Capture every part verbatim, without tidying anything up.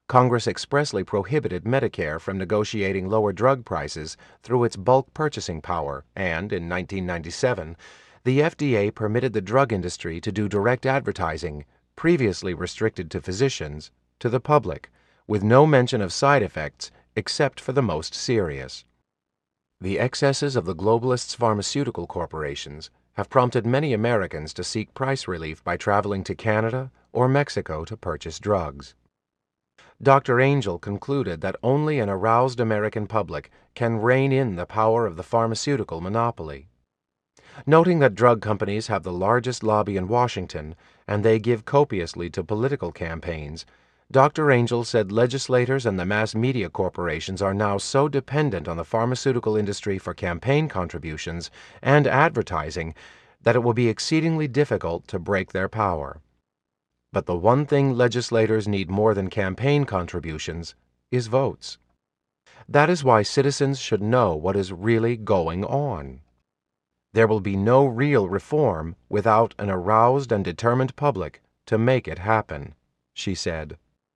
Congress expressly prohibited Medicare from negotiating lower drug prices through its bulk purchasing power, and in nineteen ninety-seven, the F D A permitted the drug industry to do direct advertising, previously restricted to physicians, to the public, with no mention of side effects except for the most serious. The excesses of the globalists' pharmaceutical corporations have prompted many Americans to seek price relief by traveling to Canada or Mexico to purchase drugs. Doctor Angel concluded that only an aroused American public can rein in the power of the pharmaceutical monopoly. Noting that drug companies have the largest lobby in Washington and they give copiously to political campaigns, Doctor Angel said legislators and the mass media corporations are now so dependent on the pharmaceutical industry for campaign contributions and advertising that it will be exceedingly difficult to break their power. But the one thing legislators need more than campaign contributions is votes. That is why citizens should know what is really going on. There will be no real reform without an aroused and determined public to make it happen, she said.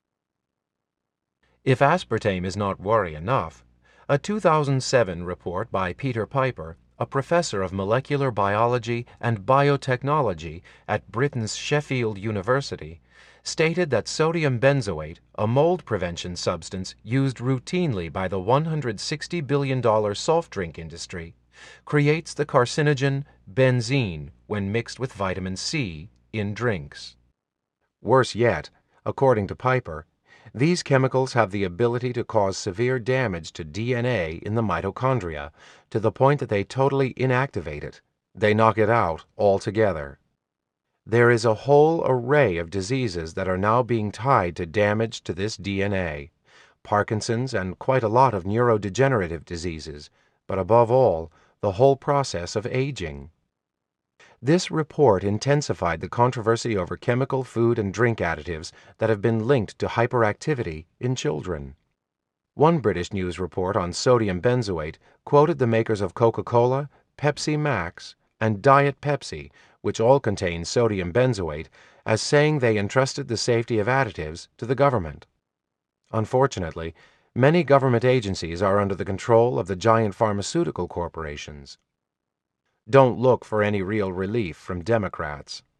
If aspartame is not worry enough, a two thousand seven report by Peter Piper, a professor of molecular biology and biotechnology at Britain's Sheffield University, stated that sodium benzoate, a mold prevention substance used routinely by the one hundred sixty billion dollars soft drink industry, creates the carcinogen benzene when mixed with vitamin C in drinks. Worse yet, according to Piper, these chemicals have the ability to cause severe damage to D N A in the mitochondria to the point that they totally inactivate it. They knock it out altogether. There is a whole array of diseases that are now being tied to damage to this D N A, Parkinson's and quite a lot of neurodegenerative diseases, but above all, the whole process of aging. This report intensified the controversy over chemical food and drink additives that have been linked to hyperactivity in children. One British news report on sodium benzoate quoted the makers of Coca-Cola, Pepsi Max, and Diet Pepsi, which all contain sodium benzoate, as saying they entrusted the safety of additives to the government. Unfortunately, many government agencies are under the control of the giant pharmaceutical corporations. Don't look for any real relief from Democrats.